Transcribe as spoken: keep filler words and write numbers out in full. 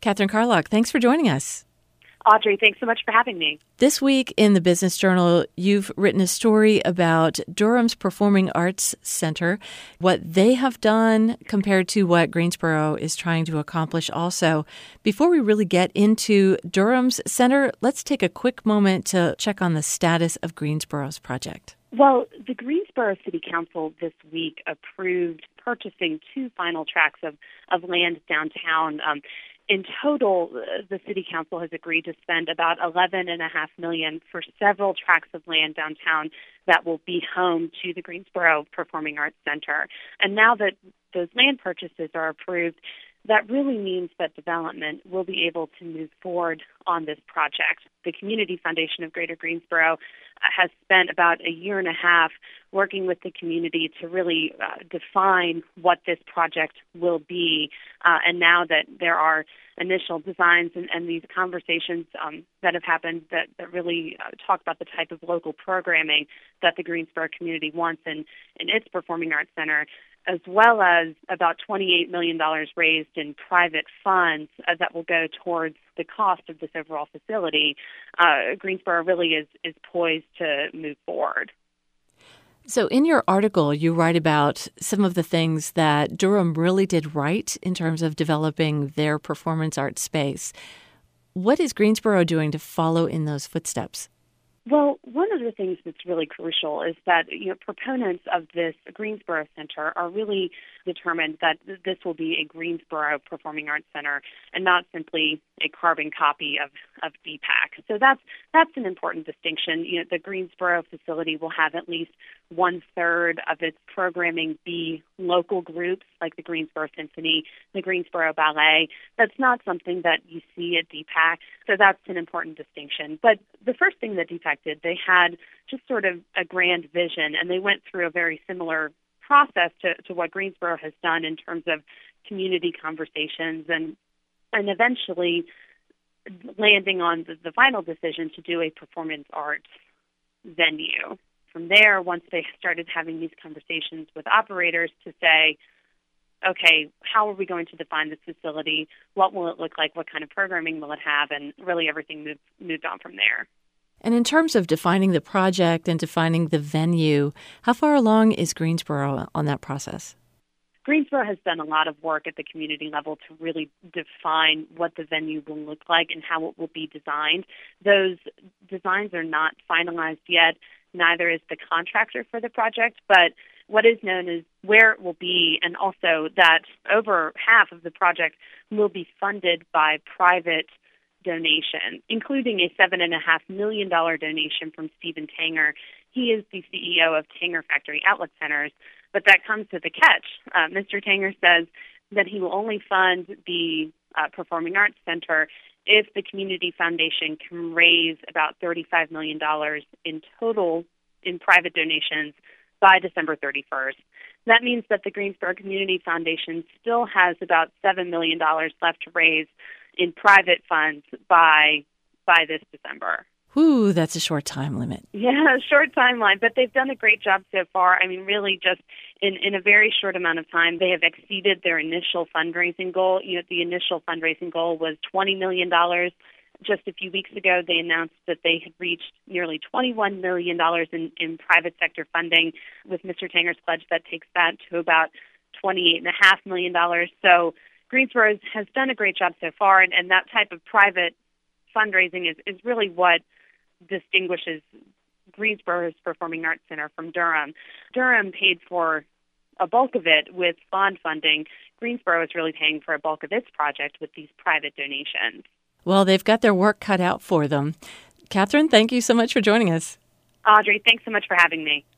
Catherine Carlock, thanks for joining us. Audrey, thanks so much for having me. This week in the Business Journal, you've written a story about Durham's Performing Arts Center, what they have done compared to what Greensboro is trying to accomplish also. Before we really get into Durham's center, let's take a quick moment to check on the status of Greensboro's project. Well, the Greensboro City Council this week approved purchasing two final tracts of, of land downtown. Um, In total, the City Council has agreed to spend about eleven point five million dollars for several tracts of land downtown that will be home to the Greensboro Performing Arts Center. And now that those land purchases are approved, that really means that development will be able to move forward on this project. The Community Foundation of Greater Greensboro has spent about a year and a half working with the community to really uh, define what this project will be. Uh, and now that there are initial designs and, and these conversations um, that have happened that, that really uh, talk about the type of local programming that the Greensboro community wants in, in its Performing Arts Center, as well as about twenty-eight million dollars raised in private funds uh, that will go towards the cost of this overall facility, uh, Greensboro really is, is poised to move forward. So in your article, you write about some of the things that Durham really did right in terms of developing their performance art space. What is Greensboro doing to follow in those footsteps? Well, one of the things that's really crucial is that, you know, proponents of this Greensboro Center are really determined that this will be a Greensboro Performing Arts Center and not simply a carbon copy of, of D PAC. So that's that's an important distinction. You know, the Greensboro facility will have at least one third of its programming be local groups like the Greensboro Symphony, the Greensboro Ballet. That's not something that you see at D PAC. So that's an important distinction. But the first thing that D PAC did, they had just sort of a grand vision, and they went through a very similar process to, to what Greensboro has done in terms of community conversations and and eventually landing on the, the final decision to do a performance arts venue. From there, once they started having these conversations with operators to say, okay, how are we going to define this facility? What will it look like? What kind of programming will it have? And really everything moved, moved on from there. And in terms of defining the project and defining the venue, how far along is Greensboro on that process? Greensboro has done a lot of work at the community level to really define what the venue will look like and how it will be designed. Those designs are not finalized yet, neither is the contractor for the project, but what is known is where it will be, and also that over half of the project will be funded by private donation, including a seven and a half million dollar donation from Stephen Tanger. He is the C E O of Tanger Factory Outlet Centers, but that comes with a catch. Uh, Mister Tanger says that he will only fund the uh, Performing Arts Center if the Community Foundation can raise about thirty-five million dollars in total in private donations by December thirty-first. That means that the Greensboro Community Foundation still has about seven million dollars left to raise in private funds by by this December. Ooh, that's a short time limit. Yeah, a short timeline, but they've done a great job so far. I mean, really just in, in a very short amount of time, they have exceeded their initial fundraising goal. You know, the initial fundraising goal was twenty million dollars. Just a few weeks ago, they announced that they had reached nearly twenty-one million dollars in, in private sector funding. With Mister Tanger's pledge, that takes that to about twenty-eight point five million dollars. So Greensboro has done a great job so far, and, and that type of private fundraising is, is really what distinguishes Greensboro's Performing Arts Center from Durham. Durham paid for a bulk of it with bond funding. Greensboro is really paying for a bulk of its project with these private donations. Well, they've got their work cut out for them. Catherine, thank you so much for joining us. Audrey, thanks so much for having me.